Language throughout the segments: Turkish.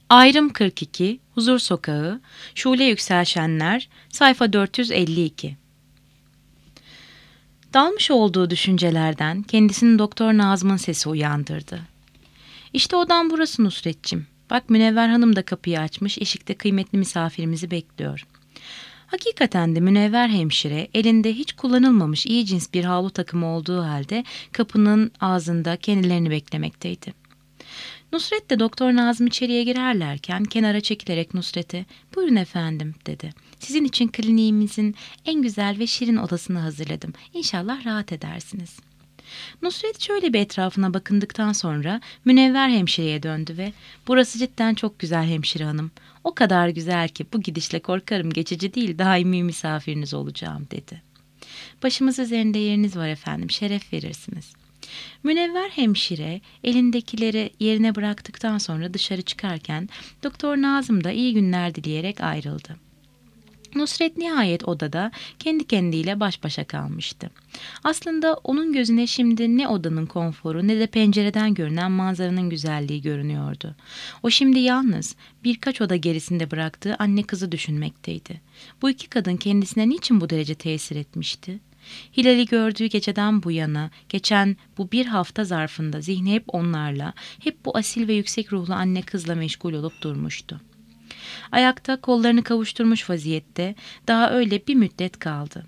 Ayrım 42, Huzur Sokağı, Şule Yükselşenler, sayfa 452. Dalmış olduğu düşüncelerden kendisini Doktor Nazım'ın sesi uyandırdı. İşte odam burası Nusretçim. Bak Münevver Hanım da kapıyı açmış, eşikte kıymetli misafirimizi bekliyor. Hakikaten de Münevver hemşire elinde hiç kullanılmamış iyi cins bir havlu takımı olduğu halde kapının ağzında kendilerini beklemekteydi. Nusret de Doktor Nazım içeriye girerlerken kenara çekilerek Nusret'e "Buyurun efendim" dedi. "Sizin için kliniğimizin en güzel ve şirin odasını hazırladım. İnşallah rahat edersiniz." Nusret şöyle bir etrafına bakındıktan sonra Münevver hemşireye döndü ve "Burası cidden çok güzel hemşire hanım. O kadar güzel ki bu gidişle korkarım geçici değil daimi misafiriniz olacağım" dedi. "Başımız üzerinde yeriniz var efendim, şeref verirsiniz." Münevver hemşire elindekileri yerine bıraktıktan sonra dışarı çıkarken Doktor Nazım da iyi günler dileyerek ayrıldı. Nusret nihayet odada kendi kendiyle baş başa kalmıştı. Aslında onun gözüne şimdi ne odanın konforu ne de pencereden görünen manzaranın güzelliği görünüyordu. O şimdi yalnız birkaç oda gerisinde bıraktığı anne kızı düşünmekteydi. Bu iki kadın kendisine niçin bu derece tesir etmişti? Hilal'i gördüğü geceden bu yana, geçen bu bir hafta zarfında zihni hep onlarla, hep bu asil ve yüksek ruhlu anne kızla meşgul olup durmuştu. Ayakta kollarını kavuşturmuş vaziyette daha öyle bir müddet kaldı.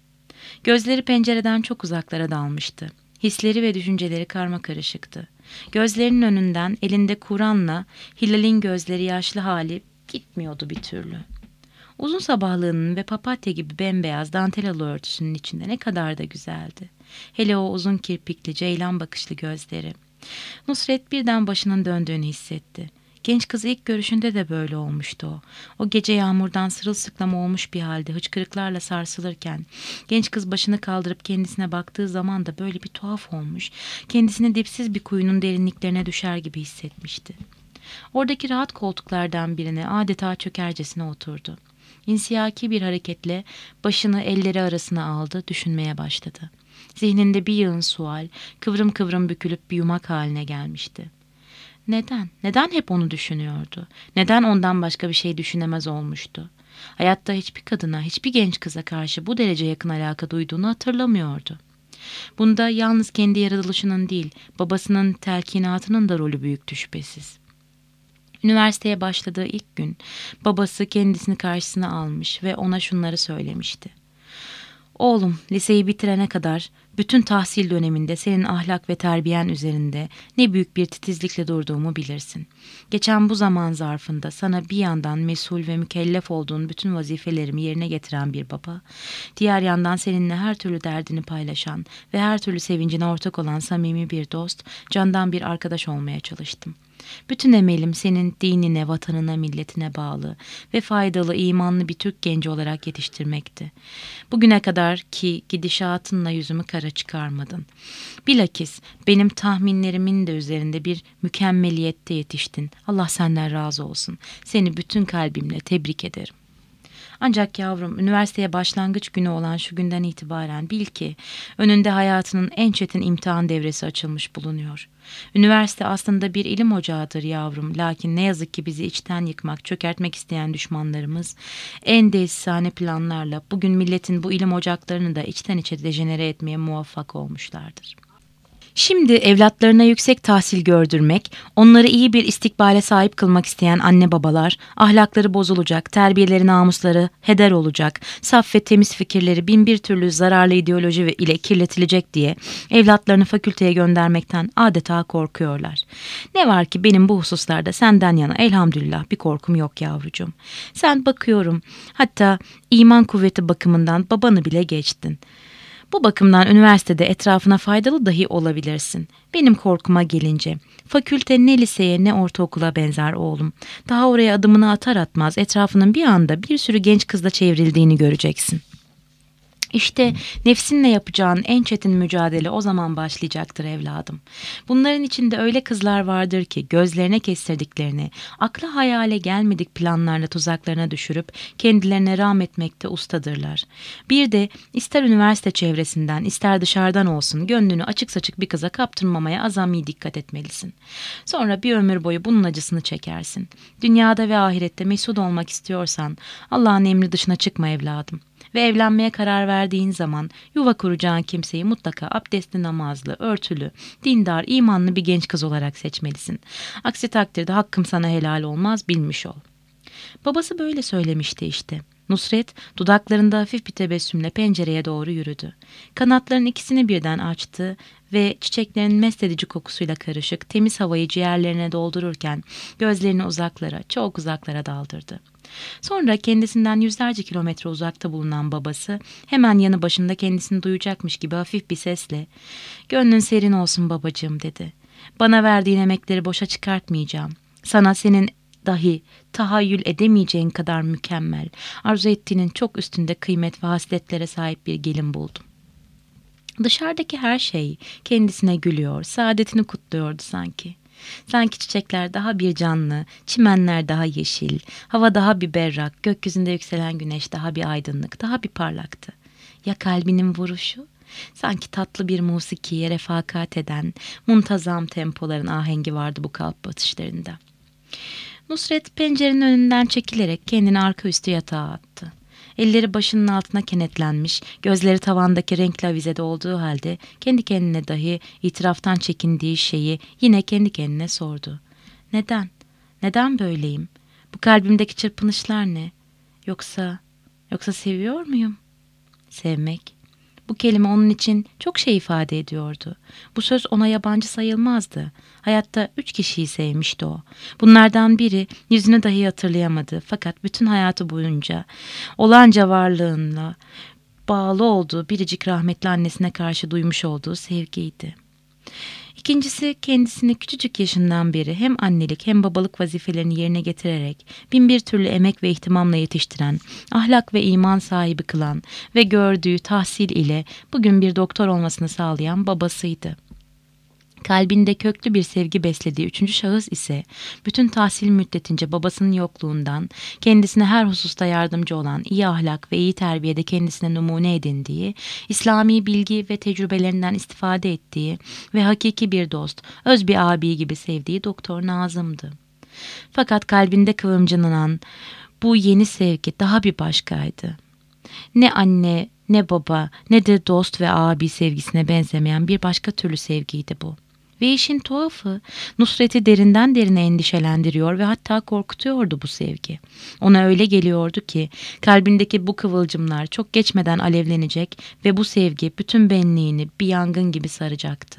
Gözleri pencereden çok uzaklara dalmıştı. Hisleri ve düşünceleri karmakarışıktı. Gözlerinin önünden elinde Kur'an'la Hilal'in gözleri yaşlı hali gitmiyordu bir türlü. Uzun sabahlığının ve papatya gibi bembeyaz dantelalı örtüsünün içinde ne kadar da güzeldi. Hele o uzun kirpikli, ceylan bakışlı gözleri. Nusret birden başının döndüğünü hissetti. Genç kız ilk görüşünde de böyle olmuştu o. O gece yağmurdan sırılsıklam olmuş bir halde hıçkırıklarla sarsılırken, genç kız başını kaldırıp kendisine baktığı zaman da böyle bir tuhaf olmuş, kendisini dipsiz bir kuyunun derinliklerine düşer gibi hissetmişti. Oradaki rahat koltuklardan birine adeta çökercesine oturdu. İnsiyaki bir hareketle başını elleri arasına aldı, düşünmeye başladı. Zihninde bir yığın sual, kıvrım kıvrım bükülüp bir yumak haline gelmişti. Neden? Neden hep onu düşünüyordu? Neden ondan başka bir şey düşünemez olmuştu? Hayatta hiçbir kadına, hiçbir genç kıza karşı bu derece yakın alaka duyduğunu hatırlamıyordu. Bunda yalnız kendi yaratılışının değil, babasının telkinatının da rolü büyüktü şüphesiz. Üniversiteye başladığı ilk gün babası kendisini karşısına almış ve ona şunları söylemişti. "Oğlum, liseyi bitirene kadar bütün tahsil döneminde senin ahlak ve terbiyen üzerinde ne büyük bir titizlikle durduğumu bilirsin. Geçen bu zaman zarfında sana bir yandan mesul ve mükellef olduğun bütün vazifelerimi yerine getiren bir baba, diğer yandan seninle her türlü derdini paylaşan ve her türlü sevincine ortak olan samimi bir dost, candan bir arkadaş olmaya çalıştım. Bütün emelim senin dinine, vatanına, milletine bağlı ve faydalı, imanlı bir Türk genci olarak yetiştirmekti. Bugüne kadar ki gidişatınla yüzümü kara çıkarmadın. Bilakis benim tahminlerimin de üzerinde bir mükemmeliyette yetiştin. Allah senden razı olsun. Seni bütün kalbimle tebrik ederim. Ancak yavrum, üniversiteye başlangıç günü olan şu günden itibaren bil ki önünde hayatının en çetin imtihan devresi açılmış bulunuyor. Üniversite aslında bir ilim ocağıdır yavrum, lakin ne yazık ki bizi içten yıkmak, çökertmek isteyen düşmanlarımız en desisane planlarla bugün milletin bu ilim ocaklarını da içten içe dejenere etmeye muvaffak olmuşlardır. Şimdi evlatlarına yüksek tahsil gördürmek, onları iyi bir istikbale sahip kılmak isteyen anne babalar, ahlakları bozulacak, terbiyeleri namusları heder olacak, saf ve temiz fikirleri bin bir türlü zararlı ideoloji ile kirletilecek diye evlatlarını fakülteye göndermekten adeta korkuyorlar. Ne var ki benim bu hususlarda senden yana elhamdülillah bir korkum yok yavrucuğum. Sen bakıyorum, hatta iman kuvveti bakımından babanı bile geçtin. Bu bakımdan üniversitede etrafına faydalı dahi olabilirsin. Benim korkuma gelince, fakülte ne liseye ne ortaokula benzer oğlum. Daha oraya adımını atar atmaz etrafının bir anda bir sürü genç kızla çevrildiğini göreceksin. İşte nefsinle yapacağın en çetin mücadele o zaman başlayacaktır evladım. Bunların içinde öyle kızlar vardır ki gözlerine kestirdiklerini, akla hayale gelmedik planlarla tuzaklarına düşürüp kendilerine rahmetmekte ustadırlar. Bir de ister üniversite çevresinden ister dışarıdan olsun gönlünü açık saçık bir kıza kaptırmamaya azami dikkat etmelisin. Sonra bir ömür boyu bunun acısını çekersin. Dünyada ve ahirette mesut olmak istiyorsan Allah'ın emri dışına çıkma evladım. Ve evlenmeye karar verdiğin zaman yuva kuracağın kimseyi mutlaka abdestli, namazlı, örtülü, dindar, imanlı bir genç kız olarak seçmelisin. Aksi takdirde hakkım sana helal olmaz, bilmiş ol. Babası böyle söylemişti işte. Nusret dudaklarında hafif bir tebessümle pencereye doğru yürüdü. Kanatların ikisini birden açtı ve çiçeklerin mest edici kokusuyla karışık temiz havayı ciğerlerine doldururken gözlerini uzaklara, çok uzaklara daldırdı. Sonra kendisinden yüzlerce kilometre uzakta bulunan babası hemen yanı başında kendisini duyacakmış gibi hafif bir sesle "Gönlün serin olsun babacığım" dedi. "Bana verdiğin emekleri boşa çıkartmayacağım. Sana senin dahi tahayyül edemeyeceğin kadar mükemmel, arzu ettiğinin çok üstünde kıymet ve hasletlere sahip bir gelin buldum." Dışarıdaki her şey kendisine gülüyor, saadetini kutluyordu sanki. Sanki çiçekler daha bir canlı, çimenler daha yeşil, hava daha bir berrak, gökyüzünde yükselen güneş daha bir aydınlık, daha bir parlaktı. Ya kalbinin vuruşu? Sanki tatlı bir musikiye refakat eden, muntazam tempoların ahengi vardı bu kalp atışlarında. Nusret pencerenin önünden çekilerek kendini arka üstü yatağa attı. Elleri başının altına kenetlenmiş, gözleri tavandaki renkli avizede olduğu halde kendi kendine dahi itiraftan çekindiği şeyi yine kendi kendine sordu. Neden? Neden böyleyim? Bu kalbimdeki çırpınışlar ne? Yoksa seviyor muyum? Sevmek. Bu kelime onun için çok şey ifade ediyordu. Bu söz ona yabancı sayılmazdı. Hayatta 3 kişiyi sevmişti o. Bunlardan biri yüzünü dahi hatırlayamadı. Fakat bütün hayatı boyunca olanca varlığınla bağlı olduğu biricik rahmetli annesine karşı duymuş olduğu sevgiydi. İkincisi kendisini küçücük yaşından beri hem annelik hem babalık vazifelerini yerine getirerek bin bir türlü emek ve ihtimamla yetiştiren, ahlak ve iman sahibi kılan ve gördüğü tahsil ile bugün bir doktor olmasını sağlayan babasıydı. Kalbinde köklü bir sevgi beslediği üçüncü şahıs ise bütün tahsil müddetince babasının yokluğundan kendisine her hususta yardımcı olan, iyi ahlak ve iyi terbiyede kendisine numune edindiği, İslami bilgi ve tecrübelerinden istifade ettiği ve hakiki bir dost, öz bir abi gibi sevdiği Doktor Nazım'dı. Fakat kalbinde kıvımcılanan bu yeni sevgi daha bir başkaydı. Ne anne, ne baba, ne de dost ve abi sevgisine benzemeyen bir başka türlü sevgiydi bu. Ve işin tuhafı Nusret'i derinden derine endişelendiriyor ve hatta korkutuyordu bu sevgi. Ona öyle geliyordu ki kalbindeki bu kıvılcımlar çok geçmeden alevlenecek ve bu sevgi bütün benliğini bir yangın gibi saracaktı.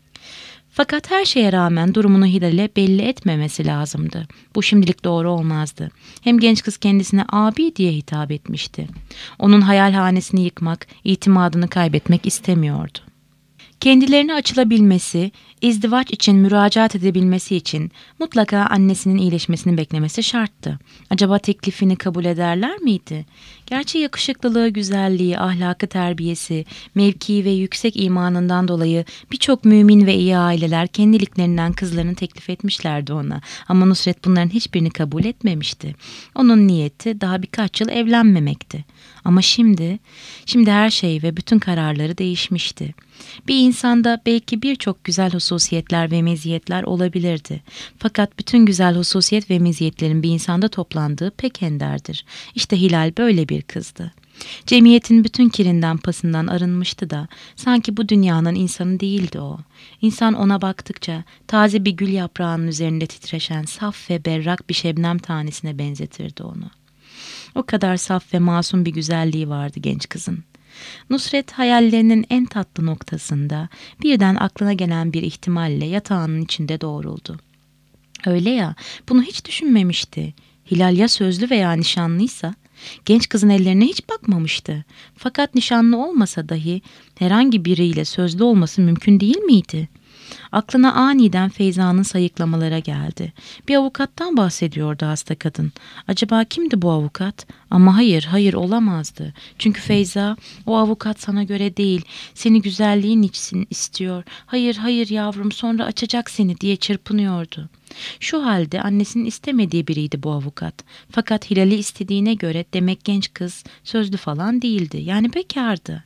Fakat her şeye rağmen durumunu Hilal'e belli etmemesi lazımdı. Bu şimdilik doğru olmazdı. Hem genç kız kendisine abi diye hitap etmişti. Onun hayalhanesini yıkmak, itimadını kaybetmek istemiyordu. Kendilerine açılabilmesi, izdivaç için müracaat edebilmesi için mutlaka annesinin iyileşmesini beklemesi şarttı. Acaba teklifini kabul ederler miydi? Gerçi yakışıklılığı, güzelliği, ahlakı, terbiyesi, mevkii ve yüksek imanından dolayı birçok mümin ve iyi aileler kendiliklerinden kızlarını teklif etmişlerdi ona. Ama Nusret bunların hiçbirini kabul etmemişti. Onun niyeti daha birkaç yıl evlenmemekti. Ama şimdi her şey ve bütün kararları değişmişti. Bir insanda belki birçok güzel hususiyetler ve meziyetler olabilirdi. Fakat bütün güzel hususiyet ve meziyetlerin bir insanda toplandığı pek enderdir. İşte Hilal böyle bir kızdı. Cemiyetin bütün kirinden pasından arınmıştı da sanki bu dünyanın insanı değildi o. İnsan ona baktıkça taze bir gül yaprağının üzerinde titreşen saf ve berrak bir şebnem tanesine benzetirdi onu. O kadar saf ve masum bir güzelliği vardı genç kızın. Nusret hayallerinin en tatlı noktasında birden aklına gelen bir ihtimalle yatağının içinde doğruldu. Öyle ya, bunu hiç düşünmemişti. Hilal ya sözlü veya nişanlıysa? Genç kızın ellerine hiç bakmamıştı. Fakat nişanlı olmasa dahi herhangi biriyle sözlü olması mümkün değil miydi? Aklına aniden Feyza'nın sayıklamalara geldi. Bir avukattan bahsediyordu hasta kadın. Acaba kimdi bu avukat? Ama hayır olamazdı. Çünkü Feyza, o avukat sana göre değil, seni güzelliğin için istiyor. Hayır yavrum, sonra açacak seni diye çırpınıyordu. Şu halde annesinin istemediği biriydi bu avukat. Fakat Hilal'i istediğine göre demek genç kız sözlü falan değildi. Yani bekardı.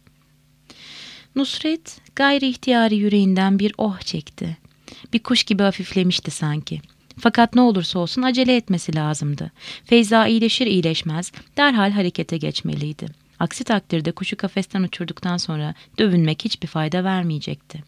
Nusret gayri ihtiyari yüreğinden bir oh çekti. Bir kuş gibi hafiflemişti sanki. Fakat ne olursa olsun acele etmesi lazımdı. Feyza iyileşir iyileşmez derhal harekete geçmeliydi. Aksi takdirde kuşu kafesten uçurduktan sonra dövünmek hiçbir fayda vermeyecekti.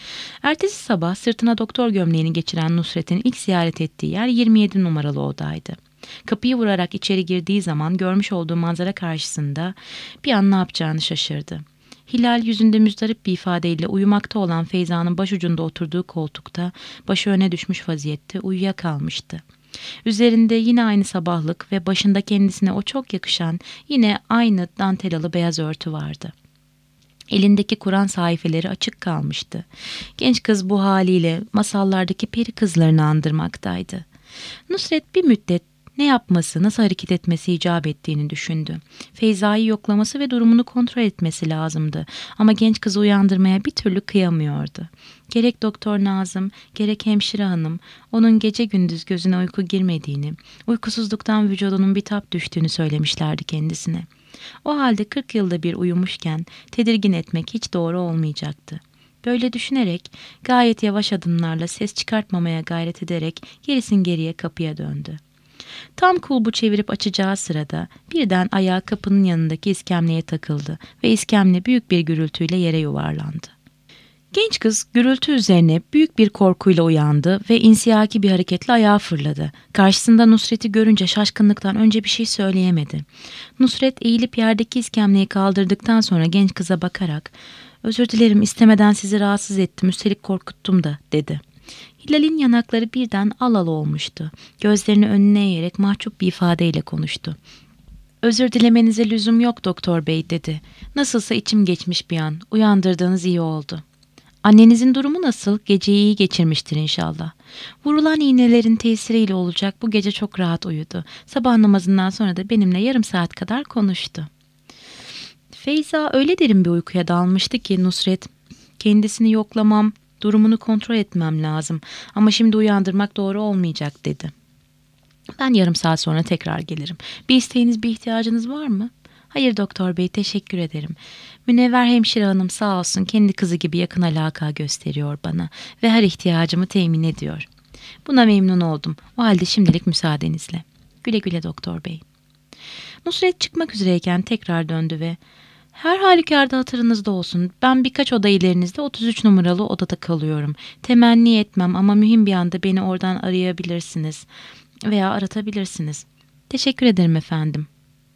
Ertesi sabah sırtına doktor gömleğini geçiren Nusret'in ilk ziyaret ettiği yer 27 numaralı odaydı. Kapıyı vurarak içeri girdiği zaman görmüş olduğu manzara karşısında bir an ne yapacağını şaşırdı. Hilal yüzünde müzdarip bir ifadeyle uyumakta olan Feyza'nın başucunda oturduğu koltukta başı öne düşmüş vaziyette uyuyakalmıştı. Üzerinde yine aynı sabahlık ve başında kendisine o çok yakışan yine aynı dantelalı beyaz örtü vardı. Elindeki Kur'an sayfeleri açık kalmıştı. Genç kız bu haliyle masallardaki peri kızlarını andırmaktaydı. Nusret bir müddet ne yapması, nasıl hareket etmesi icap ettiğini düşündü. Feyza'yı yoklaması ve durumunu kontrol etmesi lazımdı. Ama genç kızı uyandırmaya bir türlü kıyamıyordu. Gerek Doktor Nazım, gerek hemşire hanım, onun gece gündüz gözüne uyku girmediğini, uykusuzluktan vücudunun bitap düştüğünü söylemişlerdi kendisine. O halde 40 yılda bir uyumuşken tedirgin etmek hiç doğru olmayacaktı. Böyle düşünerek gayet yavaş adımlarla ses çıkartmamaya gayret ederek gerisin geriye kapıya döndü. Tam kulbu çevirip açacağı sırada birden ayağı kapının yanındaki iskemleye takıldı ve iskemle büyük bir gürültüyle yere yuvarlandı. Genç kız gürültü üzerine büyük bir korkuyla uyandı ve insiyaki bir hareketle ayağa fırladı. Karşısında Nusret'i görünce şaşkınlıktan önce bir şey söyleyemedi. Nusret eğilip yerdeki iskemleyi kaldırdıktan sonra genç kıza bakarak "Özür dilerim, istemeden sizi rahatsız ettim, üstelik korkuttum da," dedi. Hilal'in yanakları birden al al olmuştu. Gözlerini önüne eğerek mahcup bir ifadeyle konuştu. "Özür dilemenize lüzum yok doktor bey," dedi. "Nasılsa içim geçmiş bir an. Uyandırdığınız iyi oldu." "Annenizin durumu nasıl? Geceyi iyi geçirmiştir inşallah." "Vurulan iğnelerin tesiriyle olacak, bu gece çok rahat uyudu. Sabah namazından sonra da benimle yarım saat kadar konuştu." Feyza öyle derin bir uykuya dalmıştı ki Nusret, "Kendisini yoklamam, durumunu kontrol etmem lazım ama şimdi uyandırmak doğru olmayacak," dedi. "Ben yarım saat sonra tekrar gelirim. Bir isteğiniz, bir ihtiyacınız var mı?" "Hayır doktor bey, teşekkür ederim. Münevver hemşire hanım sağ olsun kendi kızı gibi yakın alaka gösteriyor bana ve her ihtiyacımı temin ediyor." "Buna memnun oldum. O halde şimdilik müsaadenizle." "Güle güle doktor bey." Nusret çıkmak üzereyken tekrar döndü ve "Her halükarda hatırınızda olsun. Ben birkaç oda ilerinizde 33 numaralı odada kalıyorum. Temenni etmem ama mühim bir anda beni oradan arayabilirsiniz veya aratabilirsiniz." "Teşekkür ederim efendim."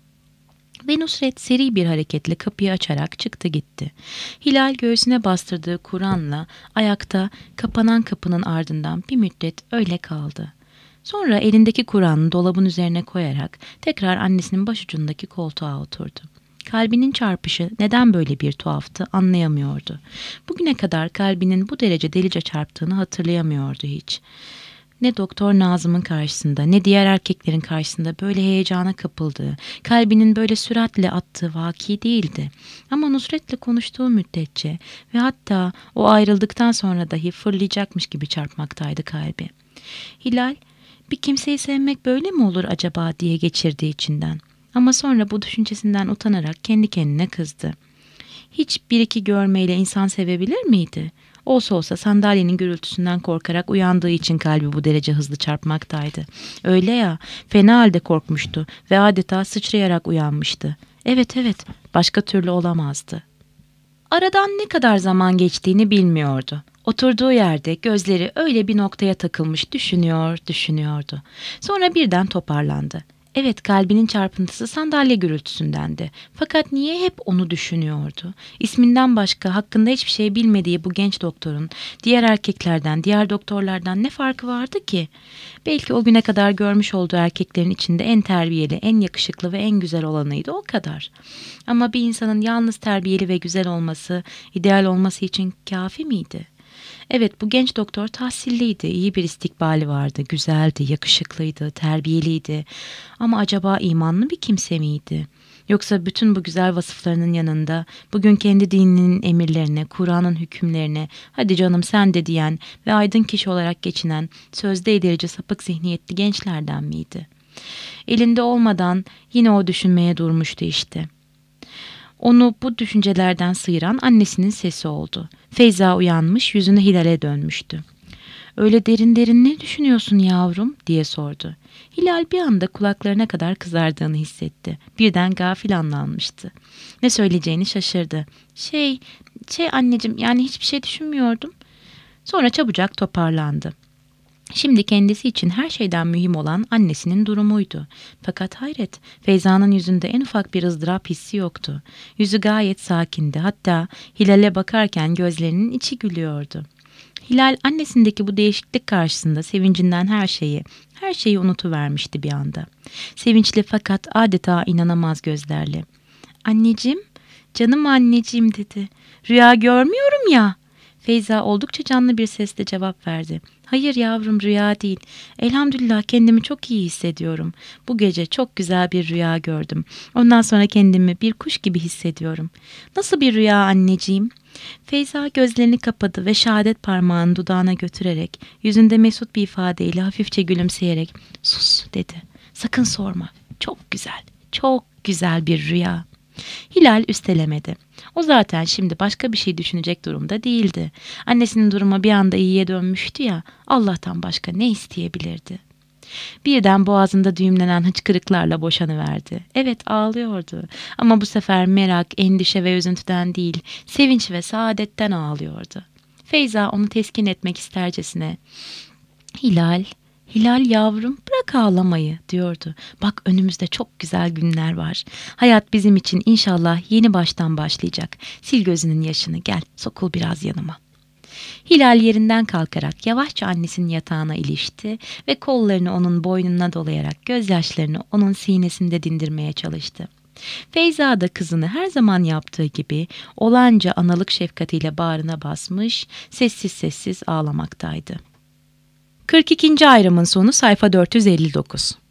Ve Nusret seri bir hareketle kapıyı açarak çıktı gitti. Hilal göğsüne bastırdığı Kur'an'la ayakta kapanan kapının ardından bir müddet öyle kaldı. Sonra elindeki Kur'an'ı dolabın üzerine koyarak tekrar annesinin başucundaki koltuğa oturdu. Kalbinin çarpışı neden böyle bir tuhaftı anlayamıyordu. Bugüne kadar kalbinin bu derece delice çarptığını hatırlayamıyordu hiç. Ne Doktor Nazım'ın karşısında ne diğer erkeklerin karşısında böyle heyecana kapıldığı, kalbinin böyle süratle attığı vaki değildi. Ama Nusret'le konuştuğu müddetçe ve hatta o ayrıldıktan sonra dahi fırlayacakmış gibi çarpmaktaydı kalbi. Hilal, bir kimseyi sevmek böyle mi olur acaba diye geçirdi içinden. Ama sonra bu düşüncesinden utanarak kendi kendine kızdı. Hiç bir iki görmeyle insan sevebilir miydi? Olsa olsa sandalyenin gürültüsünden korkarak uyandığı için kalbi bu derece hızlı çarpmaktaydı. Öyle ya, fena halde korkmuştu ve adeta sıçrayarak uyanmıştı. Evet, başka türlü olamazdı. Aradan ne kadar zaman geçtiğini bilmiyordu. Oturduğu yerde gözleri öyle bir noktaya takılmış düşünüyordu. Sonra birden toparlandı. Evet, kalbinin çarpıntısı sandalye gürültüsündendi. Fakat niye hep onu düşünüyordu? İsminden başka hakkında hiçbir şey bilmediği bu genç doktorun diğer erkeklerden, diğer doktorlardan ne farkı vardı ki? Belki o güne kadar görmüş olduğu erkeklerin içinde en terbiyeli, en yakışıklı ve en güzel olanıydı, o kadar. Ama bir insanın yalnız terbiyeli ve güzel olması, ideal olması için kafi miydi? Evet, bu genç doktor tahsilliydi, iyi bir istikbali vardı, güzeldi, yakışıklıydı, terbiyeliydi. Ama acaba imanlı bir kimse miydi? Yoksa bütün bu güzel vasıflarının yanında bugün kendi dininin emirlerine, Kur'an'ın hükümlerine, hadi canım sen de diyen ve aydın kişi olarak geçinen sözde ilerici sapık zihniyetli gençlerden miydi? Elinde olmadan yine o düşünmeye durmuştu işte. Onu bu düşüncelerden sıyıran annesinin sesi oldu. Feyza uyanmış, yüzünü Hilal'e dönmüştü. "Öyle derin derin ne düşünüyorsun yavrum?" diye sordu. Hilal bir anda kulaklarına kadar kızardığını hissetti. Birden gafil anlanmıştı. Ne söyleyeceğini şaşırdı. Şey anneciğim, yani hiçbir şey düşünmüyordum." Sonra çabucak toparlandı. Şimdi kendisi için her şeyden mühim olan annesinin durumuydu. Fakat hayret, Feyza'nın yüzünde en ufak bir ızdırap hissi yoktu. Yüzü gayet sakindi. Hatta Hilal'e bakarken gözlerinin içi gülüyordu. Hilal annesindeki bu değişiklik karşısında sevincinden her şeyi unutuvermişti bir anda. Sevinçli fakat adeta inanamaz gözlerle. "Anneciğim, canım anneciğim," dedi. "Rüya görmüyorum ya." Feyza oldukça canlı bir sesle cevap verdi. "Hayır yavrum, rüya değil. Elhamdülillah kendimi çok iyi hissediyorum. Bu gece çok güzel bir rüya gördüm. Ondan sonra kendimi bir kuş gibi hissediyorum." "Nasıl bir rüya anneciğim?" Feyza gözlerini kapadı ve şehadet parmağını dudağına götürerek, yüzünde mesut bir ifadeyle hafifçe gülümseyerek "Sus," dedi. "Sakın sorma. Çok güzel, çok güzel bir rüya." Hilal üstelemedi. O zaten şimdi başka bir şey düşünecek durumda değildi. Annesinin durumu bir anda iyiye dönmüştü ya, Allah'tan başka ne isteyebilirdi? Birden boğazında düğümlenen hıçkırıklarla boşanıverdi. Evet, ağlıyordu ama bu sefer merak, endişe ve üzüntüden değil, sevinç ve saadetten ağlıyordu. Feyza onu teskin etmek istercesine, "Hilal, Hilal yavrum, bırak ağlamayı," diyordu. "Bak, önümüzde çok güzel günler var. Hayat bizim için inşallah yeni baştan başlayacak. Sil gözünün yaşını, gel sokul biraz yanıma." Hilal yerinden kalkarak yavaşça annesinin yatağına ilişti ve kollarını onun boynuna dolayarak gözyaşlarını onun sinesinde dindirmeye çalıştı. Feyza da kızını her zaman yaptığı gibi olanca analık şefkatiyle bağrına basmış, sessiz sessiz ağlamaktaydı. 42. ayrımın sonu sayfa 459.